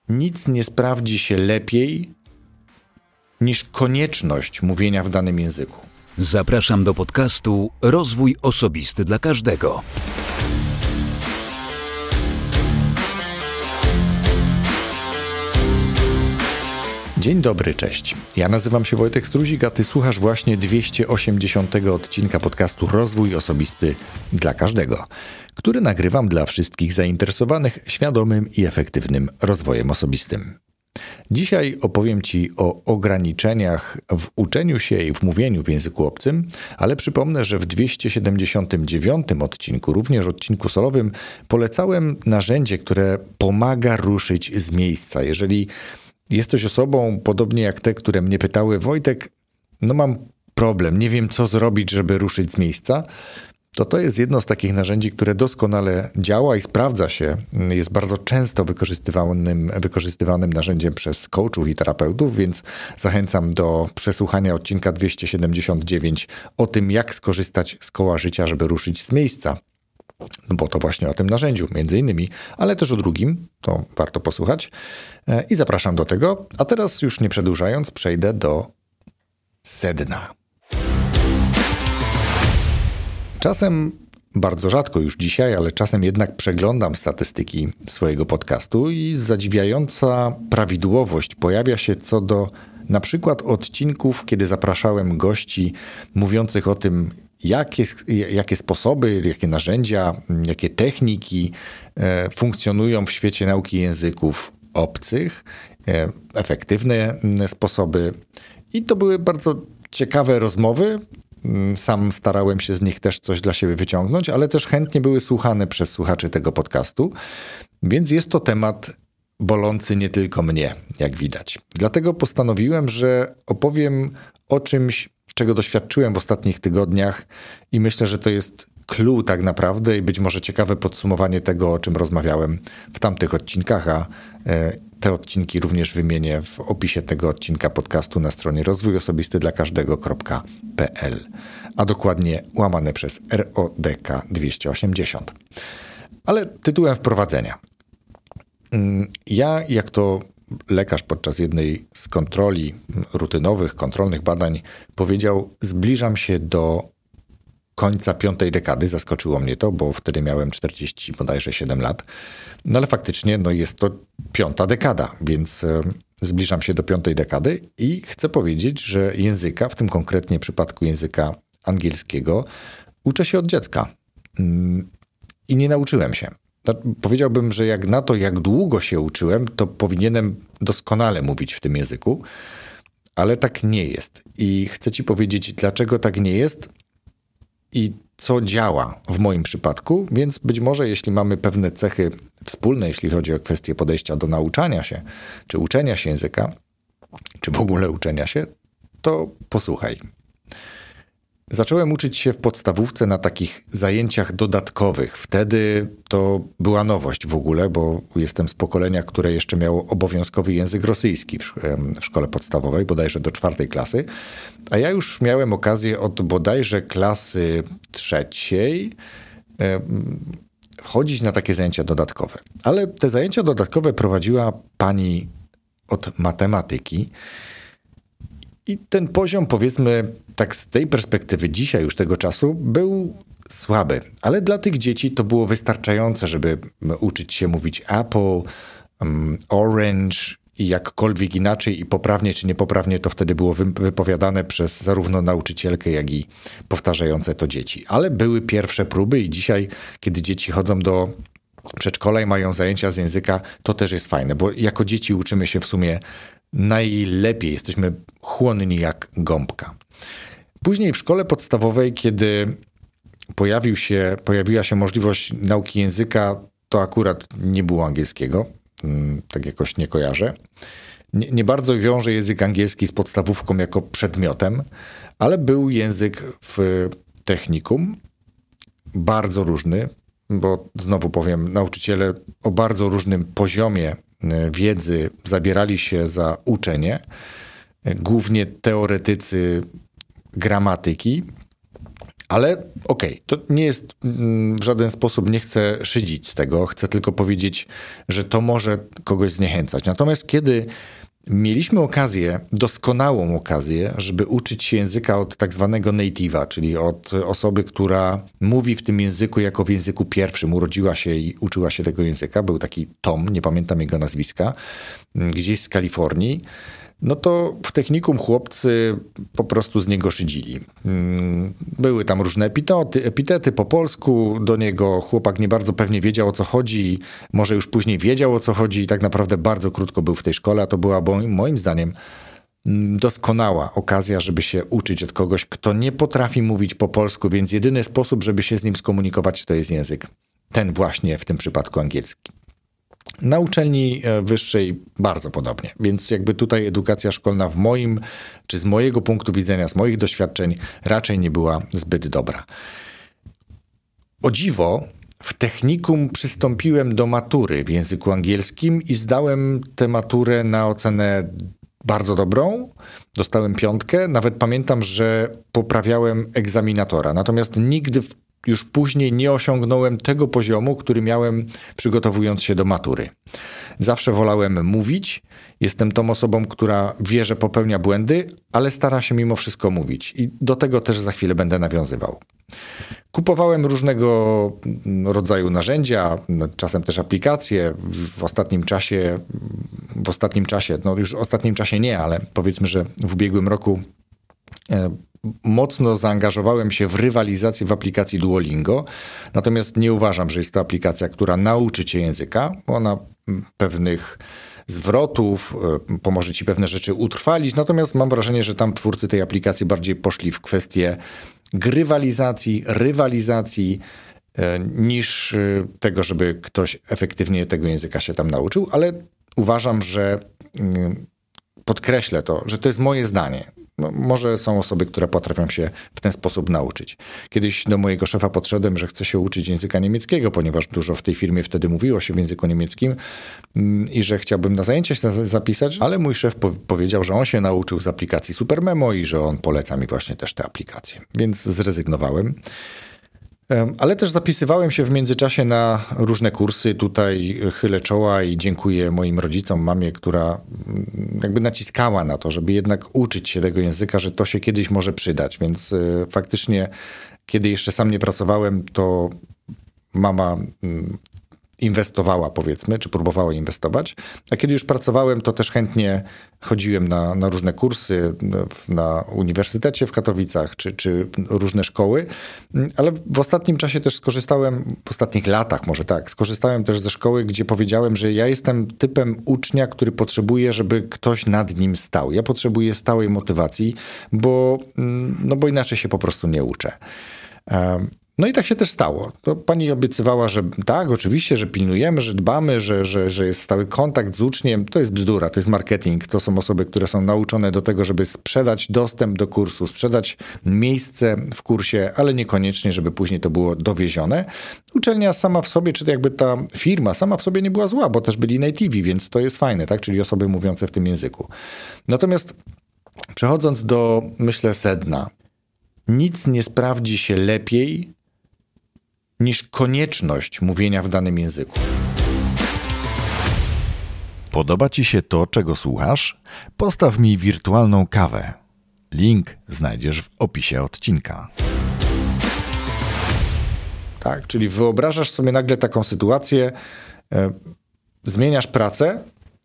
nic nie sprawdzi się lepiej niż konieczność mówienia w danym języku. Zapraszam do podcastu Rozwój Osobisty dla Każdego. Dzień dobry, cześć. Ja nazywam się Wojtek Struzik, a ty słuchasz właśnie 280 odcinka podcastu Rozwój Osobisty dla Każdego, który nagrywam dla wszystkich zainteresowanych świadomym i efektywnym rozwojem osobistym. Dzisiaj opowiem Ci o ograniczeniach w uczeniu się i w mówieniu w języku obcym, ale przypomnę, że w 279 odcinku, również odcinku solowym, polecałem narzędzie, które pomaga ruszyć z miejsca. Jeżeli jesteś osobą, podobnie jak te, które mnie pytały: Wojtek, mam problem, nie wiem co zrobić, żeby ruszyć z miejsca, to jest jedno z takich narzędzi, które doskonale działa i sprawdza się. Jest bardzo często wykorzystywanym narzędziem przez coachów i terapeutów, więc zachęcam do przesłuchania odcinka 279 o tym, jak skorzystać z koła życia, żeby ruszyć z miejsca. Bo to właśnie o tym narzędziu, między innymi, ale też o drugim, to warto posłuchać. I zapraszam do tego. A teraz już nie przedłużając, przejdę do sedna. Czasem, bardzo rzadko już dzisiaj, ale czasem jednak przeglądam statystyki swojego podcastu i zadziwiająca prawidłowość pojawia się co do na przykład odcinków, kiedy zapraszałem gości mówiących o tym, jakie sposoby, jakie narzędzia, jakie techniki funkcjonują w świecie nauki języków obcych, efektywne sposoby. I to były bardzo ciekawe rozmowy. Sam starałem się z nich też coś dla siebie wyciągnąć, ale też chętnie były słuchane przez słuchaczy tego podcastu, więc jest to temat bolący nie tylko mnie, jak widać. Dlatego postanowiłem, że opowiem o czymś, czego doświadczyłem w ostatnich tygodniach i myślę, że to jest clue tak naprawdę i być może ciekawe podsumowanie tego, o czym rozmawiałem w tamtych odcinkach, a te odcinki również wymienię w opisie tego odcinka podcastu na stronie rozwójoosobistydlakażdego.pl, a dokładnie łamane przez RODK 280. Ale tytułem wprowadzenia. Ja, jak to lekarz podczas jednej z kontroli, rutynowych, kontrolnych badań powiedział: zbliżam się do końca 5. dekady. Zaskoczyło mnie to, bo wtedy miałem 40 bodajże 7 lat. Ale faktycznie jest to 5. dekada, więc zbliżam się do 5. dekady i chcę powiedzieć, że języka, w tym konkretnie przypadku języka angielskiego, uczę się od dziecka. I nie nauczyłem się. Powiedziałbym, że jak na to, jak długo się uczyłem, to powinienem doskonale mówić w tym języku, ale tak nie jest. I chcę Ci powiedzieć, dlaczego tak nie jest i co działa w moim przypadku, więc być może jeśli mamy pewne cechy wspólne, jeśli chodzi o kwestię podejścia do nauczania się, czy uczenia się języka, czy w ogóle uczenia się, to posłuchaj. Zacząłem uczyć się w podstawówce na takich zajęciach dodatkowych. Wtedy to była nowość w ogóle, bo jestem z pokolenia, które jeszcze miało obowiązkowy język rosyjski w szkole podstawowej, bodajże do 4. klasy. A ja już miałem okazję od bodajże klasy 3. chodzić na takie zajęcia dodatkowe. Ale te zajęcia dodatkowe prowadziła pani od matematyki. I ten poziom, powiedzmy, tak z tej perspektywy dzisiaj już tego czasu, był słaby. Ale dla tych dzieci to było wystarczające, żeby uczyć się mówić apple, orange i jakkolwiek inaczej i poprawnie czy niepoprawnie to wtedy było wypowiadane przez zarówno nauczycielkę, jak i powtarzające to dzieci. Ale były pierwsze próby i dzisiaj, kiedy dzieci chodzą do przedszkola i mają zajęcia z języka, to też jest fajne, bo jako dzieci uczymy się w sumie najlepiej, jesteśmy chłonni jak gąbka. Później w szkole podstawowej, kiedy pojawiła się możliwość nauki języka, to akurat nie było angielskiego, tak jakoś nie kojarzę. Nie bardzo wiąże język angielski z podstawówką jako przedmiotem, ale był język w technikum, bardzo różny, bo znowu powiem, nauczyciele o bardzo różnym poziomie wiedzy zabierali się za uczenie, głównie teoretycy gramatyki, Ale okej, to nie jest w żaden sposób, nie chcę szydzić z tego, chcę tylko powiedzieć, że to może kogoś zniechęcać. Natomiast kiedy mieliśmy okazję, doskonałą okazję, żeby uczyć się języka od tak zwanego native'a, czyli od osoby, która mówi w tym języku jako w języku pierwszym, urodziła się i uczyła się tego języka. Był taki Tom, nie pamiętam jego nazwiska, gdzieś z Kalifornii. No to w technikum chłopcy po prostu z niego szydzili. Były tam różne epitety po polsku do niego. Chłopak nie bardzo pewnie wiedział, o co chodzi. Może już później wiedział, o co chodzi i tak naprawdę bardzo krótko był w tej szkole, a to była moim zdaniem doskonała okazja, żeby się uczyć od kogoś, kto nie potrafi mówić po polsku, więc jedyny sposób, żeby się z nim skomunikować, to jest język. Ten właśnie w tym przypadku angielski. Na uczelni wyższej bardzo podobnie, więc jakby tutaj edukacja szkolna w moim, czy z mojego punktu widzenia, z moich doświadczeń raczej nie była zbyt dobra. O dziwo, w technikum przystąpiłem do matury w języku angielskim i zdałem tę maturę na ocenę bardzo dobrą, dostałem 5, nawet pamiętam, że poprawiałem egzaminatora, natomiast nigdy już później nie osiągnąłem tego poziomu, który miałem przygotowując się do matury. Zawsze wolałem mówić. Jestem tą osobą, która wie, że popełnia błędy, ale stara się mimo wszystko mówić. I do tego też za chwilę będę nawiązywał. Kupowałem różnego rodzaju narzędzia, czasem też aplikacje. W ostatnim czasie nie, ale powiedzmy, że w ubiegłym roku mocno zaangażowałem się w rywalizację w aplikacji Duolingo, natomiast nie uważam, że jest to aplikacja, która nauczy cię języka. Ona pewnych zwrotów, pomoże ci pewne rzeczy utrwalić, natomiast mam wrażenie, że tam twórcy tej aplikacji bardziej poszli w kwestię grywalizacji, rywalizacji, niż tego, żeby ktoś efektywnie tego języka się tam nauczył, ale uważam, że podkreślę to, że to jest moje zdanie. No, może są osoby, które potrafią się w ten sposób nauczyć. Kiedyś do mojego szefa podszedłem, że chcę się uczyć języka niemieckiego, ponieważ dużo w tej firmie wtedy mówiło się w języku niemieckim i że chciałbym na zajęcie się zapisać, ale mój szef powiedział, że on się nauczył z aplikacji Supermemo i że on poleca mi właśnie też te aplikacje. Więc zrezygnowałem. Ale też zapisywałem się w międzyczasie na różne kursy. Tutaj chylę czoła i dziękuję moim rodzicom, mamie, która jakby naciskała na to, żeby jednak uczyć się tego języka, że to się kiedyś może przydać. Więc faktycznie, kiedy jeszcze sam nie pracowałem, to mama inwestowała, powiedzmy, czy próbowała inwestować. A kiedy już pracowałem, to też chętnie chodziłem na różne kursy na uniwersytecie w Katowicach, czy różne szkoły. Ale w ostatnim czasie też w ostatnich latach może tak, skorzystałem też ze szkoły, gdzie powiedziałem, że ja jestem typem ucznia, który potrzebuje, żeby ktoś nad nim stał. Ja potrzebuję stałej motywacji, bo inaczej się po prostu nie uczę. No i tak się też stało. To pani obiecywała, że tak, oczywiście, że pilnujemy, że dbamy, że jest stały kontakt z uczniem. To jest bzdura, to jest marketing. To są osoby, które są nauczone do tego, żeby sprzedać dostęp do kursu, sprzedać miejsce w kursie, ale niekoniecznie, żeby później to było dowiezione. Uczelnia sama w sobie, czy jakby ta firma sama w sobie nie była zła, bo też byli nativi, więc to jest fajne, tak? Czyli osoby mówiące w tym języku. Natomiast przechodząc do, myślę, sedna, nic nie sprawdzi się lepiej niż konieczność mówienia w danym języku. Podoba ci się to, czego słuchasz? Postaw mi wirtualną kawę. Link znajdziesz w opisie odcinka. Tak, czyli wyobrażasz sobie nagle taką sytuację, zmieniasz pracę,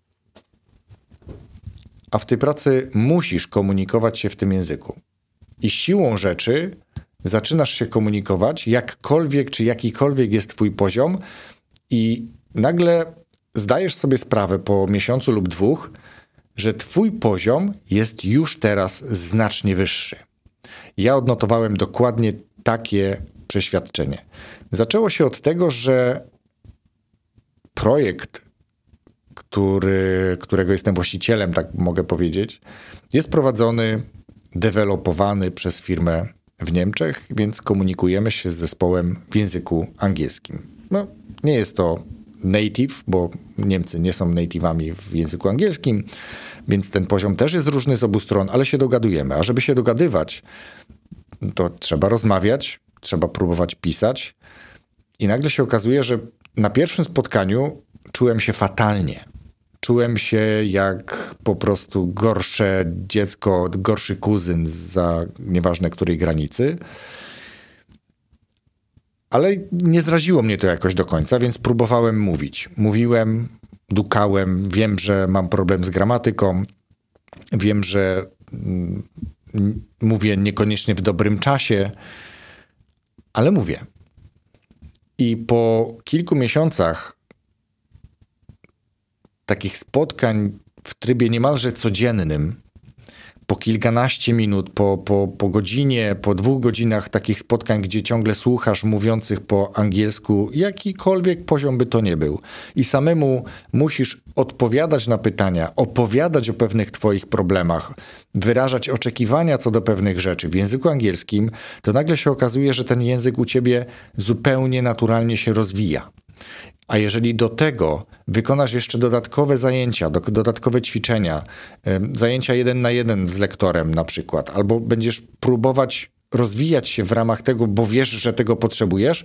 a w tej pracy musisz komunikować się w tym języku. I siłą rzeczy zaczynasz się komunikować, jakkolwiek czy jakikolwiek jest twój poziom i nagle zdajesz sobie sprawę po miesiącu lub 2, że twój poziom jest już teraz znacznie wyższy. Ja odnotowałem dokładnie takie przeświadczenie. Zaczęło się od tego, że projekt, którego jestem właścicielem, tak mogę powiedzieć, jest prowadzony, dewelopowany przez firmę w Niemczech, więc komunikujemy się z zespołem w języku angielskim. No, nie jest to native, bo Niemcy nie są native'ami w języku angielskim, więc ten poziom też jest różny z obu stron, ale się dogadujemy. A żeby się dogadywać, to trzeba rozmawiać, trzeba próbować pisać. I nagle się okazuje, że na pierwszym spotkaniu czułem się fatalnie. Czułem się jak po prostu gorsze dziecko, gorszy kuzyn zza nieważne której granicy. Ale nie zraziło mnie to jakoś do końca, więc próbowałem mówić. Mówiłem, dukałem, wiem, że mam problem z gramatyką, wiem, że mówię niekoniecznie w dobrym czasie, ale mówię. I po kilku miesiącach takich spotkań w trybie niemalże codziennym, po kilkanaście minut, po godzinie, po 2 godzinach takich spotkań, gdzie ciągle słuchasz mówiących po angielsku, jakikolwiek poziom by to nie był. I samemu musisz odpowiadać na pytania, opowiadać o pewnych twoich problemach, wyrażać oczekiwania co do pewnych rzeczy w języku angielskim, to nagle się okazuje, że ten język u ciebie zupełnie naturalnie się rozwija. A jeżeli do tego wykonasz jeszcze dodatkowe zajęcia, dodatkowe ćwiczenia, zajęcia 1 na 1 z lektorem na przykład, albo będziesz próbować rozwijać się w ramach tego, bo wiesz, że tego potrzebujesz,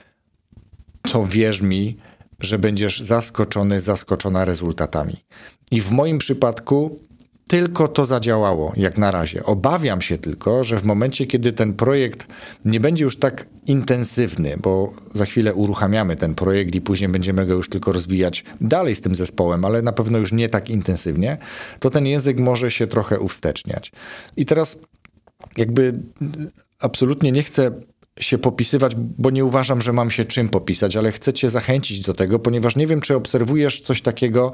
to wierz mi, że będziesz zaskoczona rezultatami. I w moim przypadku tylko to zadziałało, jak na razie. Obawiam się tylko, że w momencie, kiedy ten projekt nie będzie już tak intensywny, bo za chwilę uruchamiamy ten projekt i później będziemy go już tylko rozwijać dalej z tym zespołem, ale na pewno już nie tak intensywnie, to ten język może się trochę uwsteczniać. I teraz jakby absolutnie nie chcę się popisywać, bo nie uważam, że mam się czym popisać, ale chcę cię zachęcić do tego, ponieważ nie wiem, czy obserwujesz coś takiego,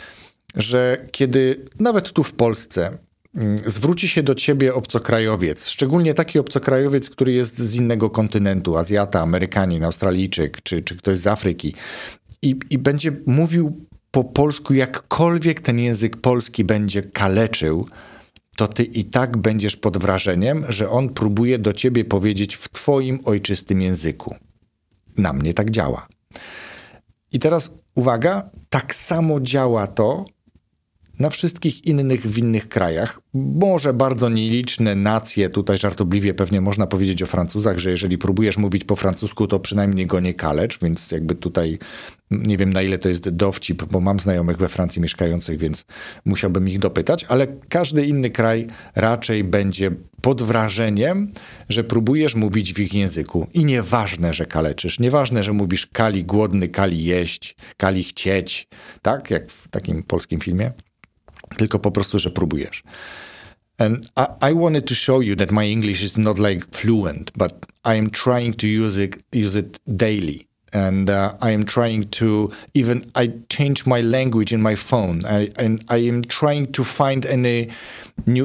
że kiedy nawet tu w Polsce zwróci się do ciebie obcokrajowiec, szczególnie taki obcokrajowiec, który jest z innego kontynentu, Azjata, Amerykanin, Australijczyk czy ktoś z Afryki i będzie mówił po polsku, jakkolwiek ten język polski będzie kaleczył, to ty i tak będziesz pod wrażeniem, że on próbuje do ciebie powiedzieć w twoim ojczystym języku. Na mnie tak działa. I teraz uwaga, tak samo działa to na wszystkich innych w innych krajach. Może bardzo nieliczne nacje, tutaj żartobliwie pewnie można powiedzieć o Francuzach, że jeżeli próbujesz mówić po francusku, to przynajmniej go nie kalecz, więc jakby tutaj nie wiem, na ile to jest dowcip, bo mam znajomych we Francji mieszkających, więc musiałbym ich dopytać, ale każdy inny kraj raczej będzie pod wrażeniem, że próbujesz mówić w ich języku. I nieważne, że kaleczysz, nieważne, że mówisz kali głodny, kali jeść, kali chcieć, tak? Jak w takim polskim filmie. Tylko po prostu, że próbujesz. And I wanted to show you that my English is not like fluent, but I am trying to use it daily. And I am trying to, even I change my language in my phone. I am trying to find any new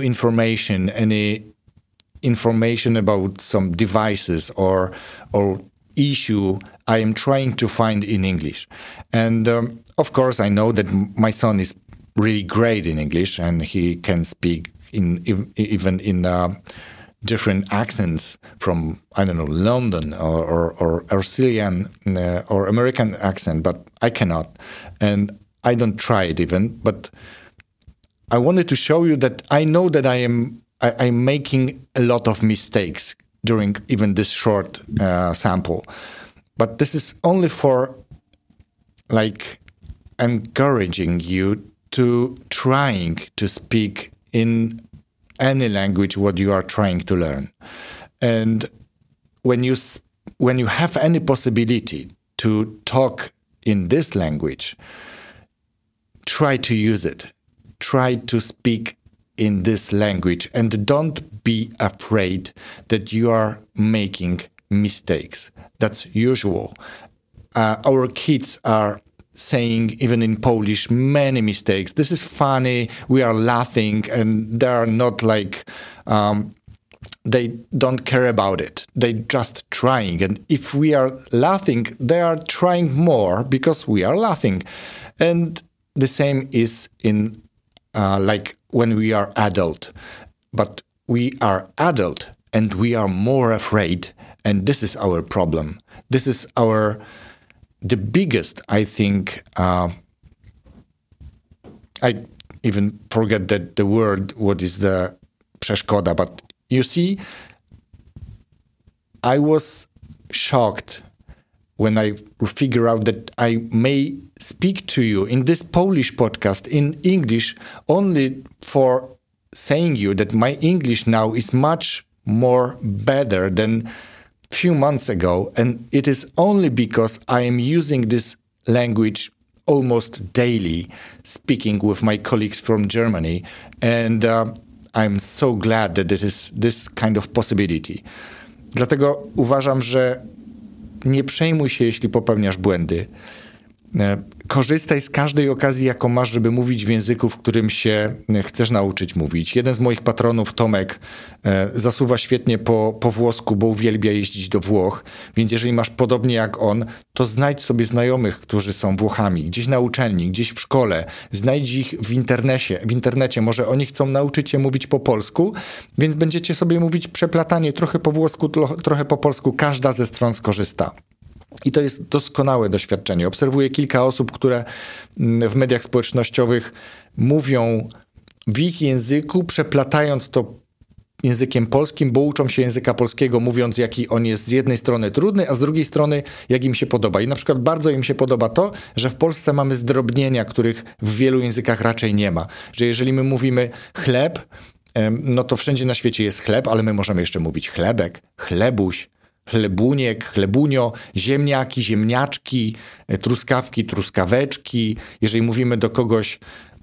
information about some devices or issue I am trying to find in English. And of course I know that my son is really great in English and he can speak even in different accents from, I don't know, London or Australian or American accent, but I cannot. And I don't try it even, but I wanted to show you that I know that I'm making a lot of mistakes during even this short sample. But this is only for like encouraging you to trying to speak in any language what you are trying to learn. And when you have any possibility to talk in this language, try to use it. Try to speak in this language and don't be afraid that you are making mistakes. That's usual. Our kids are saying, even in Polish, many mistakes. This is funny, we are laughing, and they are not like, they don't care about it. They just trying. And if we are laughing, they are trying more because we are laughing. And the same is in like when we are adult. But we are adult and we are more afraid. And this is our problem. This is the biggest, I think, I even forget that the word, what is the przeszkoda, but you see, I was shocked when I figure out that I may speak to you in this Polish podcast in English only for saying you that my English now is much more better than few months ago, and it is only because I am using this language almost daily, speaking with my colleagues from Germany, and I'm so glad that it is this kind of possibility. Dlatego uważam, że nie przejmuj się, jeśli popełniasz błędy. Korzystaj z każdej okazji, jaką masz, żeby mówić w języku, w którym się chcesz nauczyć mówić. Jeden z moich patronów, Tomek, zasuwa świetnie po włosku, bo uwielbia jeździć do Włoch. Więc jeżeli masz podobnie jak on, to znajdź sobie znajomych, którzy są Włochami. Gdzieś na uczelni, gdzieś w szkole. Znajdź ich w internecie. Może oni chcą nauczyć się mówić po polsku, więc będziecie sobie mówić przeplatanie, trochę po włosku, trochę po polsku. Każda ze stron skorzysta. I to jest doskonałe doświadczenie. Obserwuję kilka osób, które w mediach społecznościowych mówią w ich języku, przeplatając to językiem polskim, bo uczą się języka polskiego, mówiąc, jaki on jest z jednej strony trudny, a z drugiej strony, jak im się podoba. I na przykład bardzo im się podoba to, że w Polsce mamy zdrobnienia, których w wielu językach raczej nie ma. Że jeżeli my mówimy chleb, no to wszędzie na świecie jest chleb, ale my możemy jeszcze mówić chlebek, chlebuś, chlebuniek, chlebunio, ziemniaki, ziemniaczki, truskawki, truskaweczki. Jeżeli mówimy do kogoś,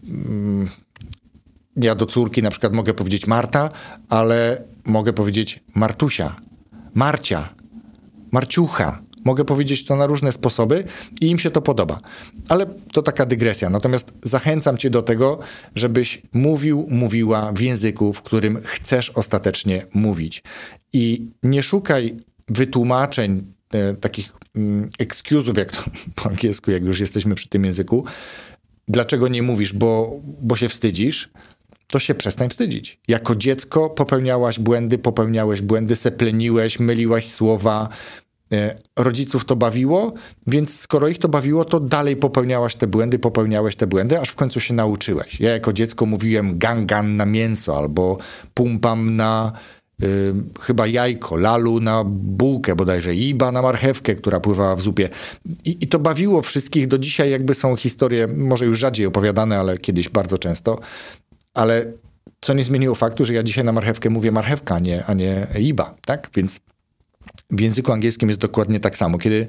ja do córki na przykład mogę powiedzieć Marta, ale mogę powiedzieć Martusia, Marcia, Marciucha. Mogę powiedzieć to na różne sposoby i im się to podoba. Ale to taka dygresja. Natomiast zachęcam cię do tego, żebyś mówiła w języku, w którym chcesz ostatecznie mówić. I nie szukaj wytłumaczeń, takich excuse'ów, jak to po angielsku, jak już jesteśmy przy tym języku. Dlaczego nie mówisz, bo się wstydzisz? To się przestań wstydzić. Jako dziecko popełniałeś błędy, sepleniłeś, myliłaś słowa. Rodziców to bawiło, więc skoro ich to bawiło, to dalej popełniałeś te błędy, aż w końcu się nauczyłeś. Ja jako dziecko mówiłem gangan na mięso albo pumpam na chyba jajko, lalu na bułkę bodajże, iba na marchewkę, która pływała w zupie. I to bawiło wszystkich. Do dzisiaj jakby są historie, może już rzadziej opowiadane, ale kiedyś bardzo często. Ale co nie zmieniło faktu, że ja dzisiaj na marchewkę mówię marchewka, a nie iba, tak? Więc w języku angielskim jest dokładnie tak samo. Kiedy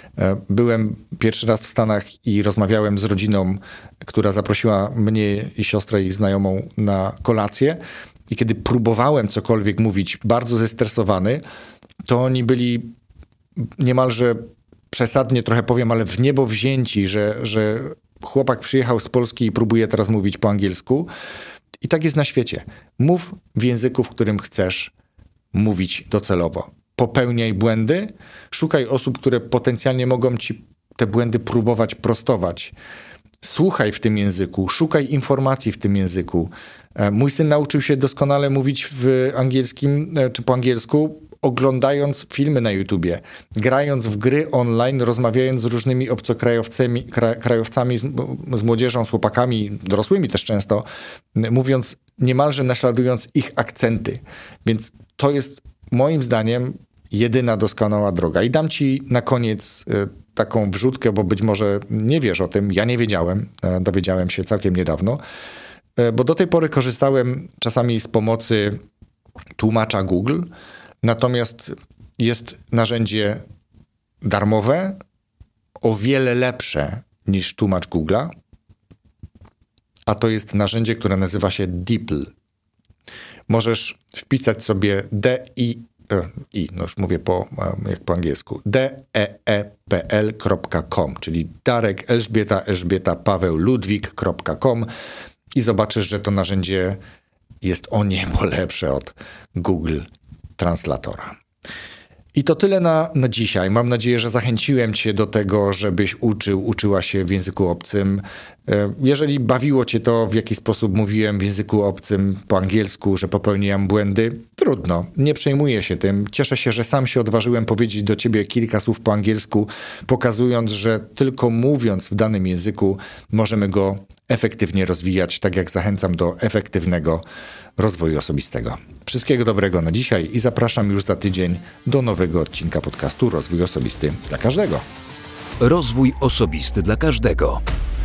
byłem pierwszy raz w Stanach i rozmawiałem z rodziną, która zaprosiła mnie i siostrę i znajomą na kolację, i kiedy próbowałem cokolwiek mówić bardzo zestresowany, to oni byli niemalże przesadnie trochę powiem, ale w niebo wzięci, że chłopak przyjechał z Polski i próbuje teraz mówić po angielsku. I tak jest na świecie. Mów w języku, w którym chcesz mówić docelowo. Popełniaj błędy, szukaj osób, które potencjalnie mogą ci te błędy próbować prostować. Słuchaj w tym języku, szukaj informacji w tym języku. Mój syn nauczył się doskonale mówić w angielskim czy po angielsku, oglądając filmy na YouTubie, grając w gry online, rozmawiając z różnymi obcokrajowcami, z młodzieżą, z chłopakami, dorosłymi też często, mówiąc, niemalże naśladując ich akcenty. Więc to jest moim zdaniem jedyna doskonała droga. I dam ci na koniec taką wrzutkę, bo być może nie wiesz o tym, ja nie wiedziałem, dowiedziałem się całkiem niedawno, bo do tej pory korzystałem czasami z pomocy tłumacza Google, natomiast jest narzędzie darmowe, o wiele lepsze niż tłumacz Google'a, a to jest narzędzie, które nazywa się DeepL. Możesz wpisać sobie no już mówię jak po angielsku, deepl.com, czyli Darek, Elżbieta, Paweł, Ludwik.com i zobaczysz, że to narzędzie jest o niebo lepsze od Google Translatora. I to tyle na dzisiaj. Mam nadzieję, że zachęciłem cię do tego, żebyś uczyła się w języku obcym. Jeżeli bawiło cię to, w jaki sposób mówiłem w języku obcym po angielsku, że popełniłem błędy, trudno, nie przejmuję się tym. Cieszę się, że sam się odważyłem powiedzieć do ciebie kilka słów po angielsku, pokazując, że tylko mówiąc w danym języku możemy go efektywnie rozwijać, tak jak zachęcam do efektywnego rozwoju osobistego. Wszystkiego dobrego na dzisiaj i zapraszam już za tydzień do nowego odcinka podcastu Rozwój Osobisty dla Każdego. Rozwój osobisty dla każdego.